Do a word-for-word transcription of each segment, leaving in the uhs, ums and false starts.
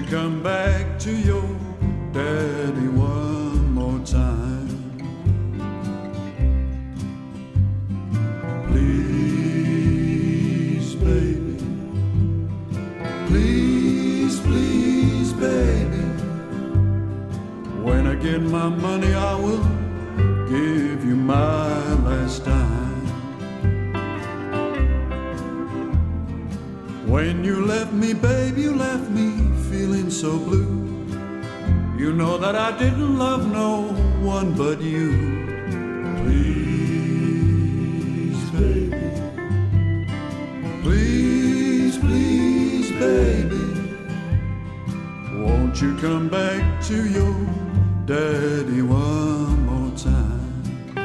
you come back to your daddy one more time? Please, baby. Please, please, baby. When I get my money, I will give you my last dime. When you left me, babe, you left me feeling so blue. You know that I didn't love no one but you. Please, baby. Please, please, baby. Won't you come back to your daddy one more time?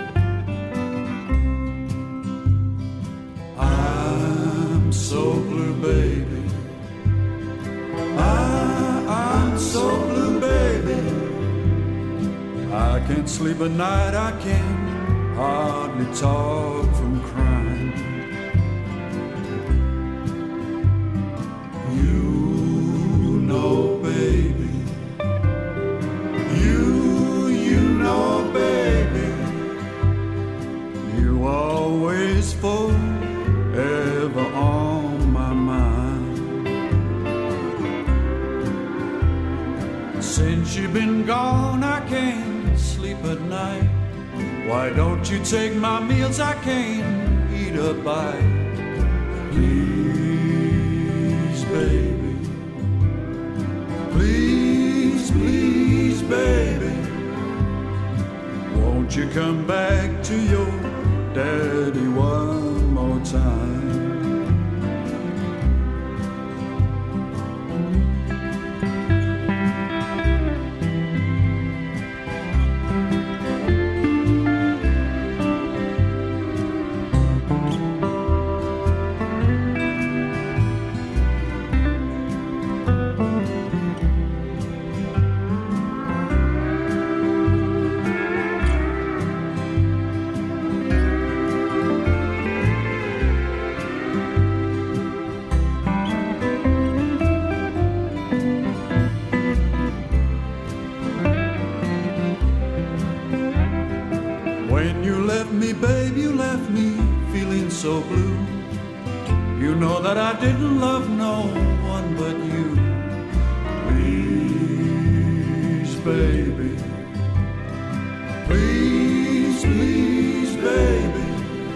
I'm so blue, baby. I, I'm so blue, baby. I can't sleep at night, I can hardly talk from crying. You know, baby. You, you know, baby. You always forever on my mind. Since you've been gone, I can't sleep at night. Why don't you take my meals? I can't eat a bite. Please, baby. Please, please, baby. Won't you come back to your daddy one more time? So blue, you know that I didn't love no one but you. Please, baby. Please, please, baby.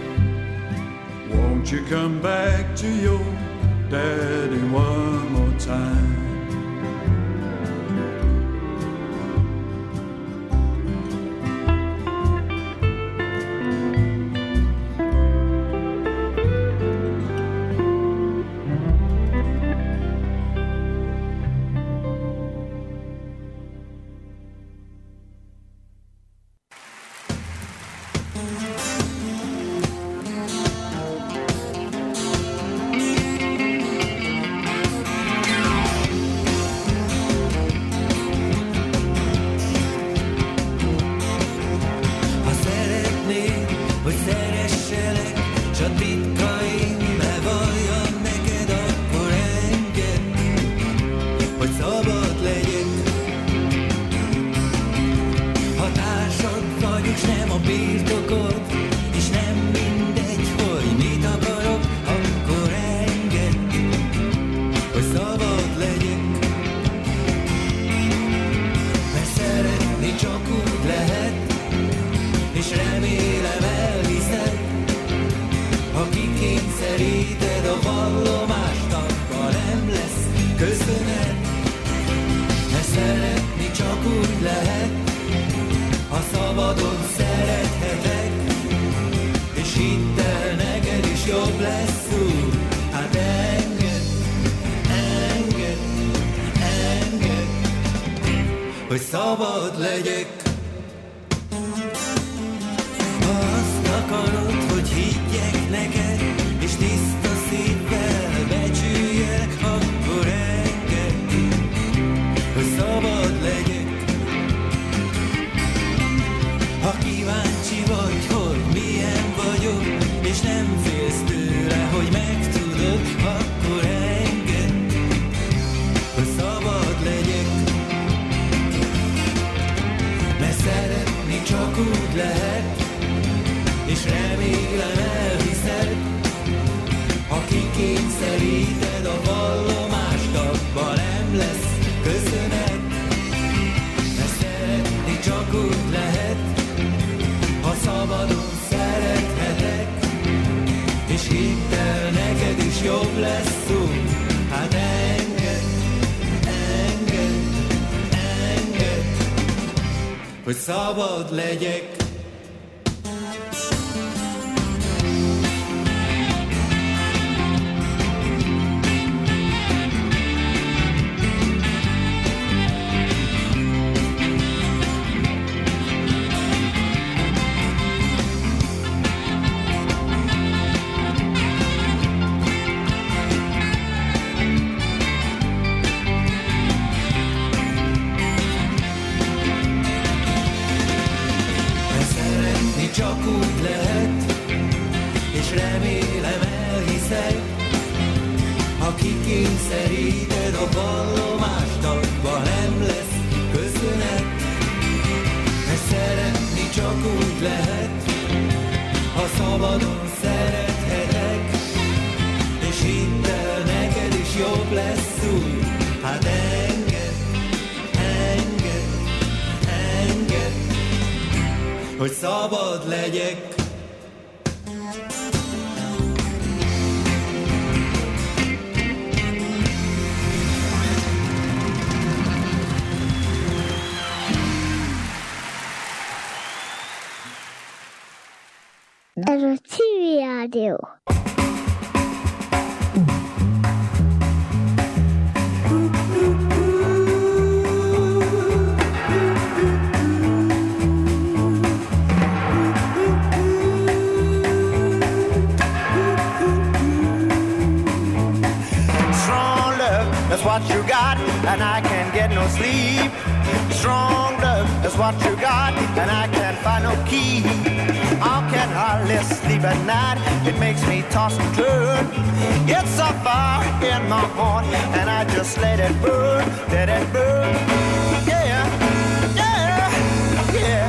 Won't you come back to your daddy one more time? Hogy szabad legyek. Ha azt akarod, hogy higgyek neked, és tiszta szívvel becsüljelek, akkor engedd, hogy szabad legyek. Ha kíváncsi vagy, hogy milyen vagyok, és nem félsz tőle, hogy megtudod, akkor engedd, hogy szabad legyek. úgy lehet, és remélem elhiszed, ha kikényszeríted a vallomást, abban nem lesz köszönet. Mert szeretni csak úgy lehet, ha szabadon szerethetek, és hidd el, neked is jobb lesz úgy. Hát engedd, engedd, engedd, hogy szabad legyek. Csak úgy lehet, és remélem elhiszed, ha kikényszeríted a vallomást, abban nem lesz köszönet. Mert szeretni csak úgy lehet, ha szabadon szerethetek, és hidd el, neked is jobb lesz úgy. Hát engedd, engedd, engedd, hogy szabad legyek. Ez a Civil Rádió. That's what you got, and I can't get no sleep. Strong love, that's what you got, and I can't find no key. I can hardly sleep at night, it makes me toss and turn. It's so far in my heart, and I just let it burn, let it burn. Yeah, yeah, yeah.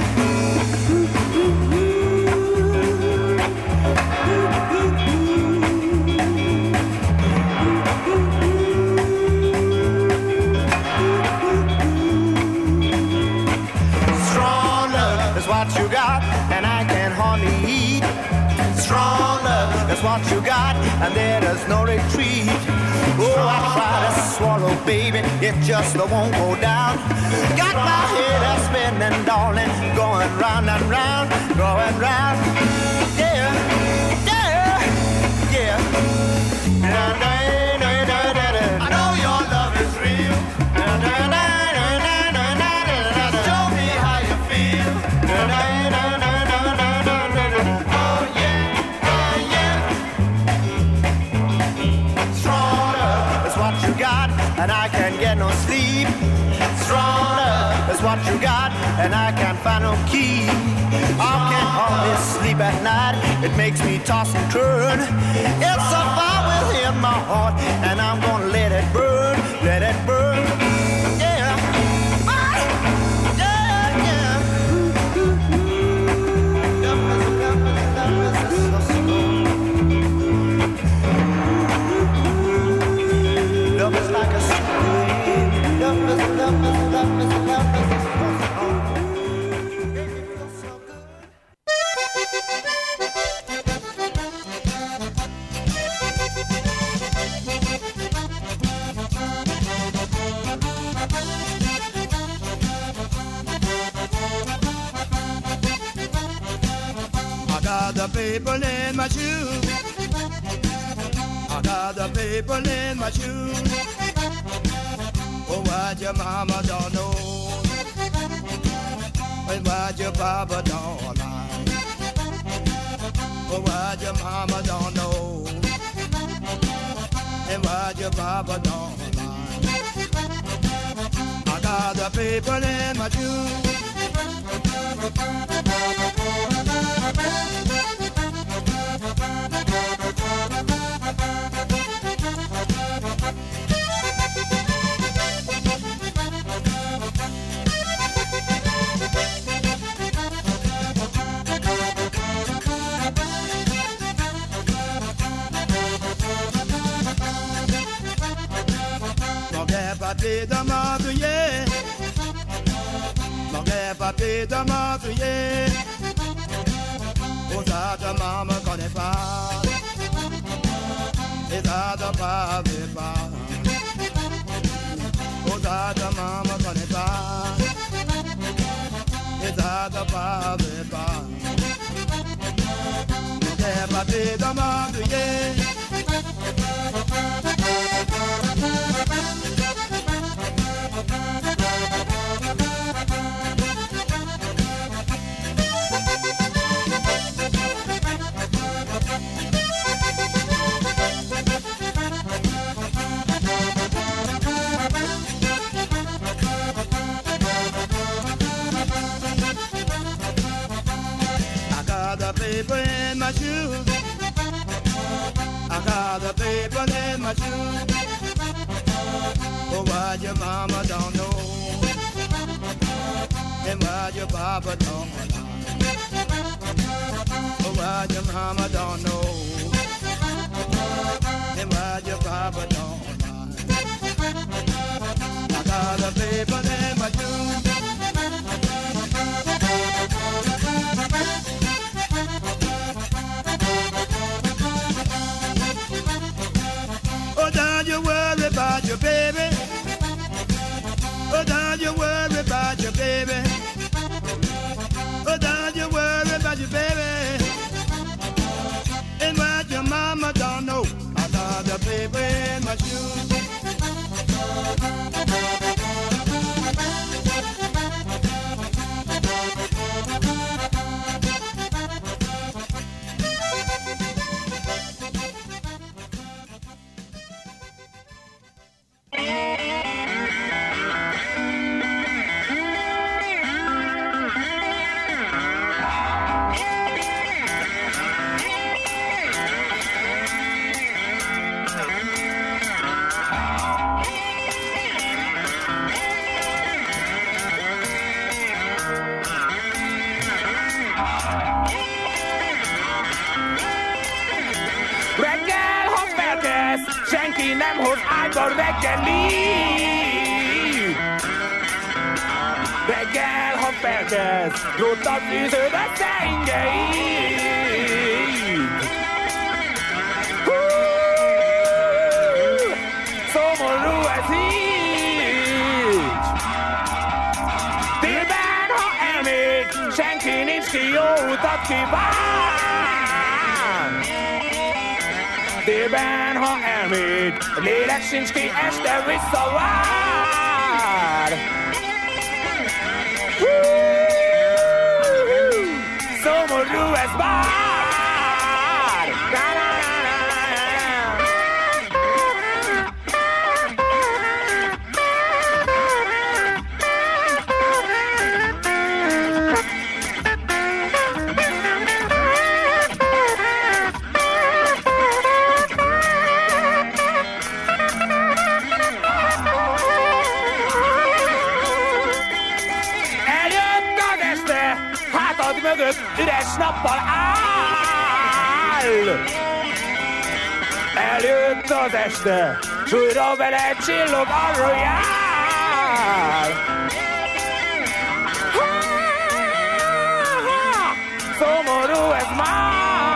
What you got, and I can hardly eat. Strong love, that's what you got, and there is no retreat. Oh, I try to swallow, baby, it just won't go down. Got my head a spinning, darling, going round and round, going round. Yeah, yeah, yeah. I know your love is real. Show me how you feel. Oh yeah, oh yeah. Stronger is what you got, and I can't get no sleep. Stronger is what you got, and I can't find no key. I can't hardly sleep at night, it makes me toss and turn. It's a fire within my heart, and I'm gonna let it burn, let it burn. Yeah. Love is like a stream. Love is, love is, love is, love is, I got the paper in my shoe. I got the paper in my shoe. Oh, what your mama don't know, and what your papa don't like. Oh, what your mama don't know, and what your papa don't like. I got the paper in my shoe. papier de mendier. Manquait papier de mendier. Pour ça ta maman connaît pas. Et ça ta papa veut pas. Pour ça ta maman connaît pas. Et ça ta papa veut pas. Manquait papier de mendier. Paper in my shoes. I got the paper in my shoes. Oh, why your mama don't know, and why your papa don't know. Oh, why your mama don't know, and why your papa don't know. I got the paper in my shoes. Don't you worry about your baby. Oh, don't you worry about your baby. Oh, don't you worry about your baby. And what your mama don't know, I got the paper in my shoes. Senki nem hoz ágyba reggelit. Reggel, ha felkelsz, róttal fűződ a szengeid. Hú, szomorú ez így. Délben, ha elmész, senki nincs ki, jó utat kíván. Délben, ha elméd, lélek sincs ki, este visszavár. Hú-hú, szomorú ez bár. Mögött üres nappal áll. Eljött az este, s újra vele csillog a royal. Szomorú ez már.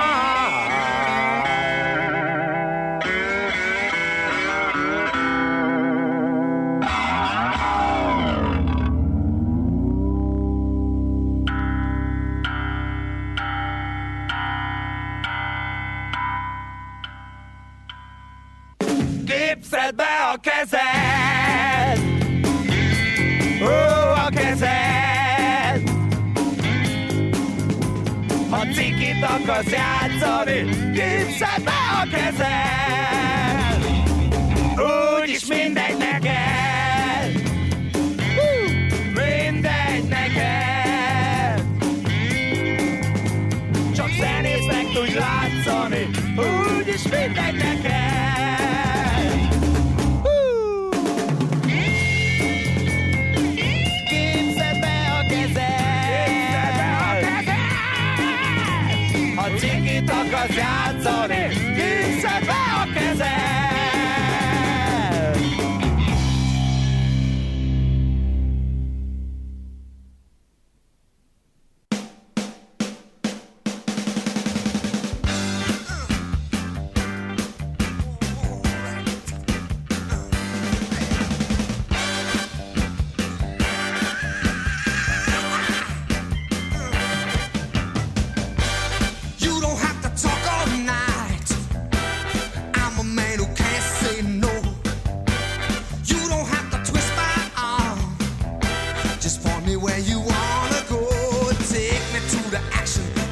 Képzeld be a kezed, ó, a kezed. Ha cikit akarsz játszani, képzeld be a kezed. Úgyis mindegy neked, mindegy neked. Csak zenésznek tudj látszani, úgyis mindegy neked. Cikit akarsz játszani, készed be a kezed.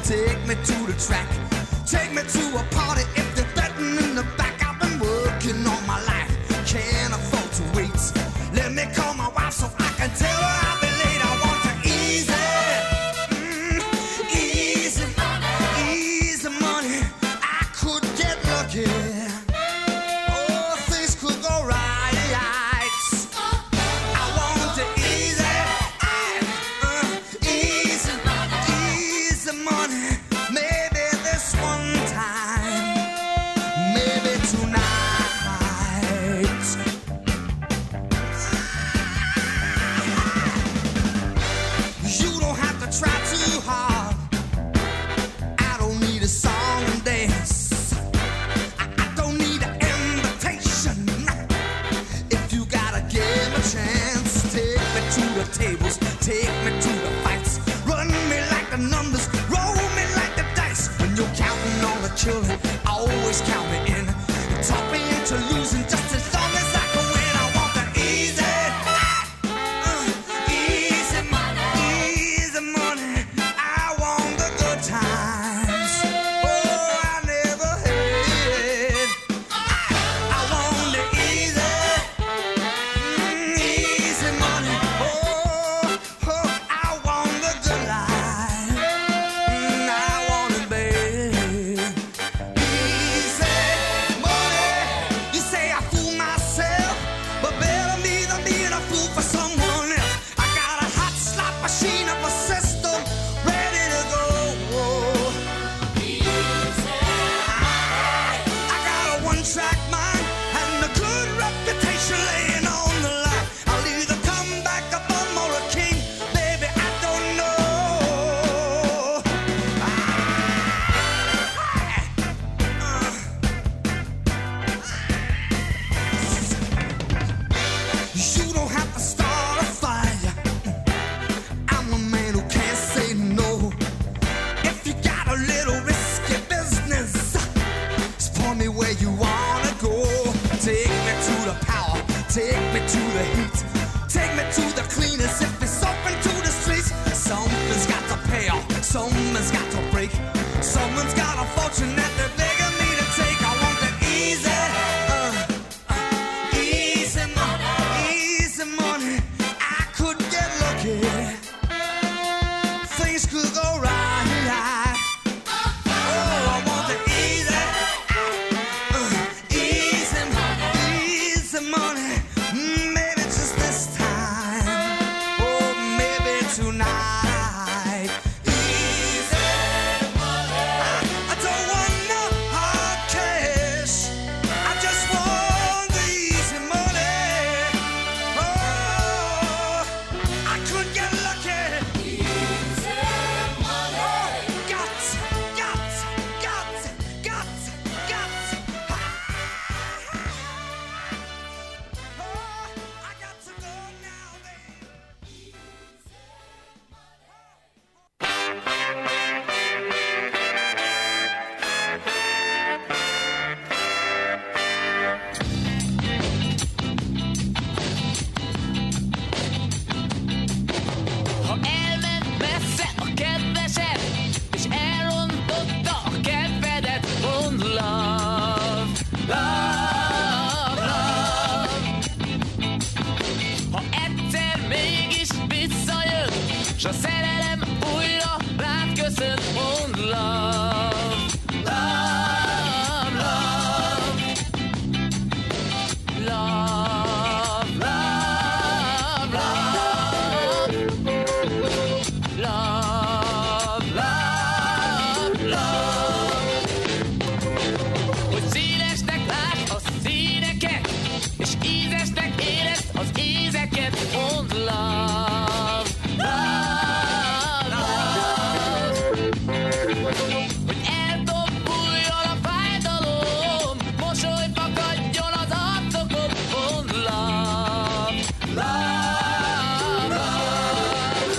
Take me to the track, take me to a party. If they're betting in the back, I've been working all my life, can't afford to wait. Let me call my wife so I can tell her I'll be late. I want to easy, mm, easy money, easy money. I could get lucky. Oh, things could go right. I want to easy, uh, easy, easy money. Maybe this one time, maybe tonight. You don't have to try too hard. I don't need a song and dance. I, I don't need an invitation. If you gotta give a chance, take me to the tables, take me to the fights. Run me like the numbers, roll me like the dice. When you're counting all the children, always count me in. Talk me into losing just as long as I can win. I want the easy, uh, easy money, easy money. I want the good times. Oh, I never had. I want the easy, mm, easy money. Oh, oh, I want the good life. Mm, I want it bad. Easy money. You say I fool myself, but better me than being a fool for someone else. I got a hot slot machine of a system ready to go. I got a one-track mind and a good reputation laying on the line. I'll either come back a bum or a king, baby, I don't know. You don't have to start a fire. I'm a man who can't say no. If you got a little risky business, just point me where you wanna go. Take me to the power, take me to the heat, take me to the cleanest. If it's open to the streets, something's got to pay off, someone's got to break, someone's got a fortune that they're begging me to take. I want the easy, uh, uh, easy money, easy money. I could get lucky, things could go right. Oh, I want the easy, uh, easy money, easy money. Mm, maybe just this time, oh, maybe tonight. Easy money. I, I don't want no hard cash. I just want the easy money. Oh, I could get lucky. Easy money. Got, got, got, got, got. Oh, I got to go now, baby. Ha elment messze a kedvesed, és elrontotta a kedvedet, mondd love, love, love. Ha egyszer mégis visszajön, s a szerelem újra rád köszön, mondd love, love, love. Love, love, love. Love, love, love. Hogy színesnek lásd a színeket, és ízesnek érezd az ízeket, mondd love, love, love. Hogy eldobbuljon a fájdalom, mosoly fakadjon az arcokon, mondd love, love, love.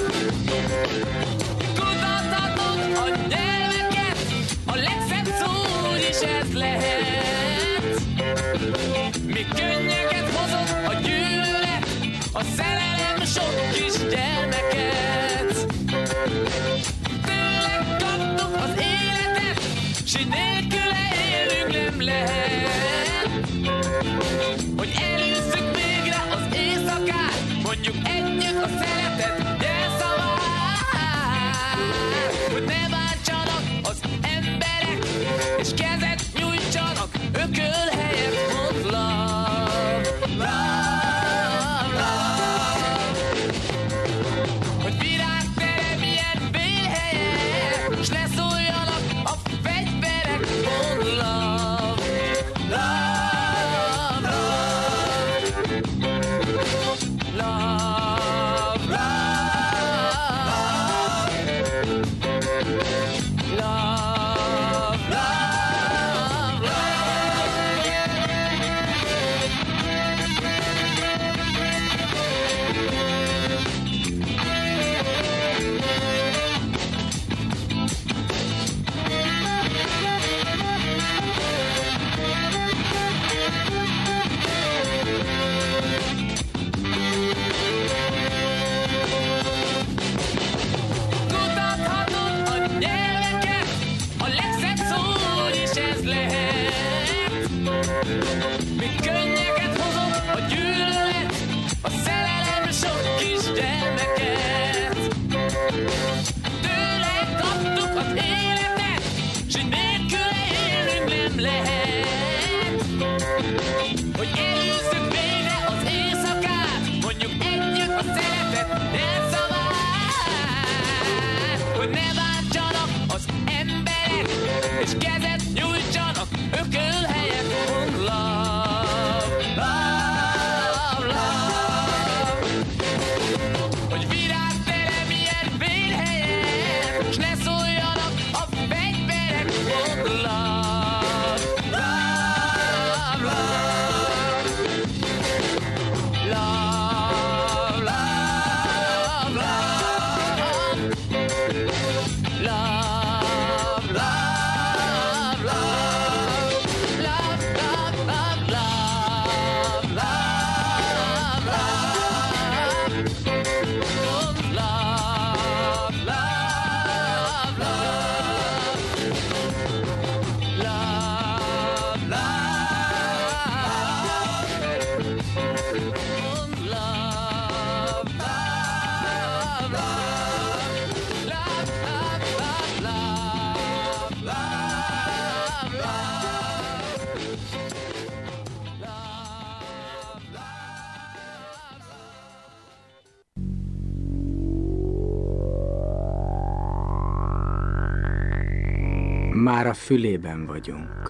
Kutathatod a nyelveket, a legszebb szó is ez lehet. Még könnyeket hozott a gyűlölet, a szerelem sok kis gyermeket. Tőle kaptuk a s nélküle élünk nem lehet. Hogy elűzzük végre az éjszakát, mondjuk együtt a szeretet jelszavát. Hogy ne váltsanak az emberek, és kezet nyújtsanak ököl helyett, mond love, love, love. Hogy virágterem ilyen vélhelye, s ne szóljanak a fegyverek, mond love, love, love. Love, love, love, love, love. Kutathatod a nyelveket, a legszebb szó is ez lehet. Még könnyeket hozott a gyűlölet, a szerelem sok kisgyermeket. Tőle kaptuk az életet, s nélküle élünk nem lehet. Hogy elűzzük végre az éjszakát, mondjuk együtt a szeretet jelszavát. Hogy ne váltsanak az emberek, és kezet nyújtsanak ököl helyett, mond love, love, love. Hogy virágterem ilyen vérhelyen, s ne szóljanak a fegyverek, mond love, love, love. Love, love, love. Love, love, love. Love, love, love, love. Love, love, love. Love, love, love. Love, Már a fülében vagyunk.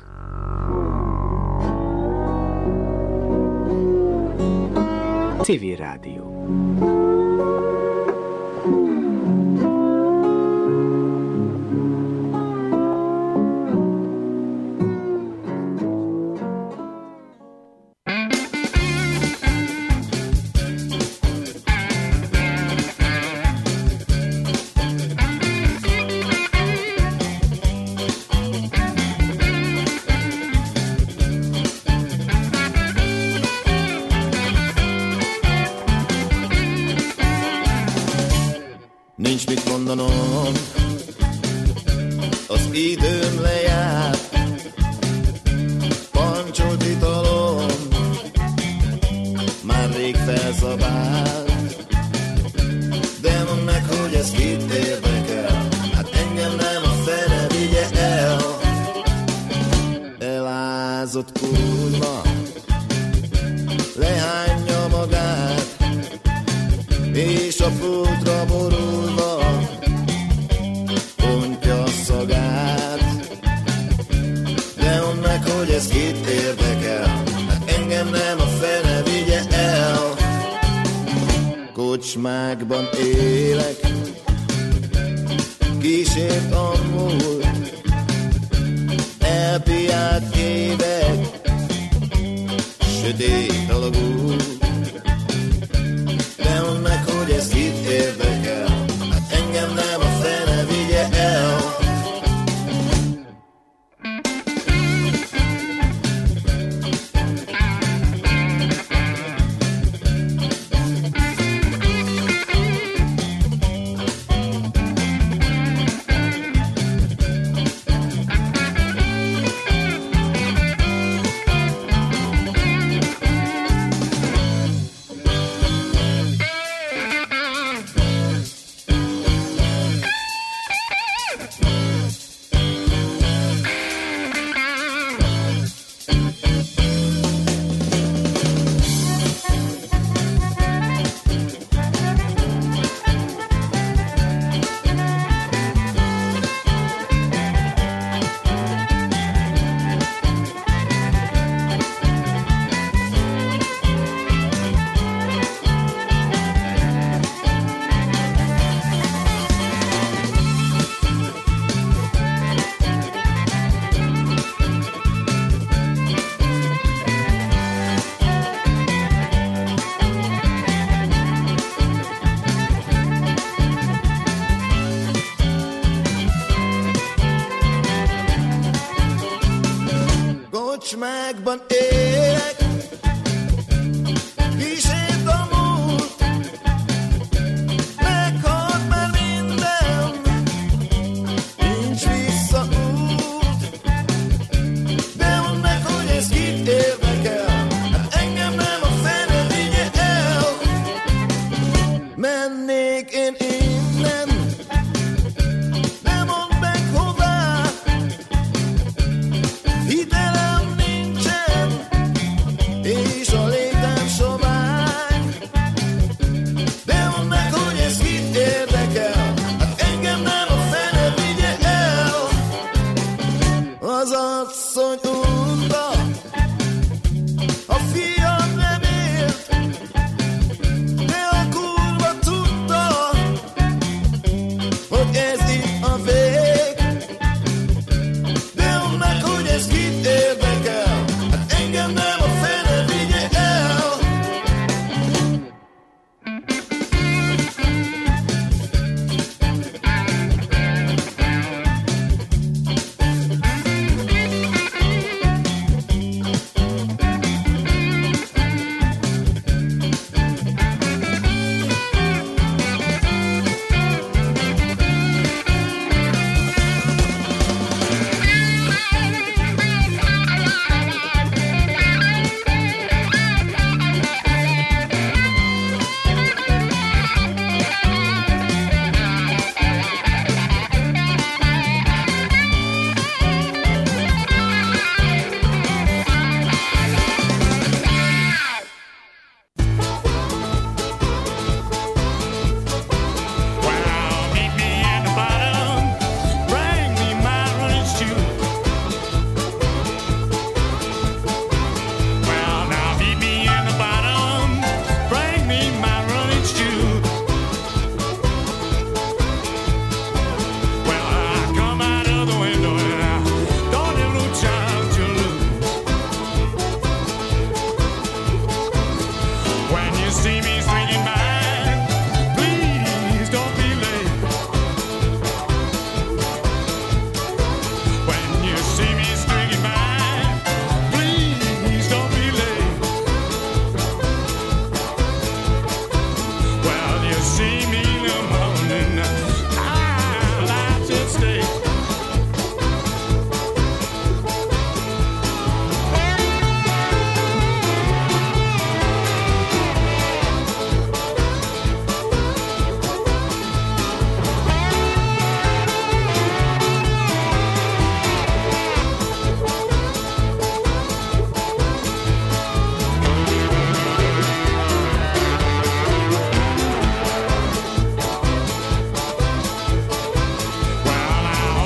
Civil Rádió. Nincs mit mondanom, az időm lejárt, pancsolt italom már rég felszabált. De mondd meg, hogy ez kit érdekel, hát engem nem a fene vigye el. Elázott kurva lehányja magát, és a pultra borulva pontja a szagát. De mondd meg, hogy ez kit érdekel, hát engem nem a fene vigye el. Kocsmákban élek, kísért a múlt, elpiált évek, sötét alagút. De mondd meg, hogy ez kit érdekel, hát engem nem a fene vigye el. Kocsmákban élek, kísért a múlt, meghalt már minden, nincs visszaút. De mondd meg, hogy ez kit érdekel, hát engem nem a fene vigye el. Mennék én innen, de mondd meg hová, hitelem nincsen, és a létem sovány. De mondd meg, hogy ez kit érdekel, hát engem nem a fene vigye el. Az asszony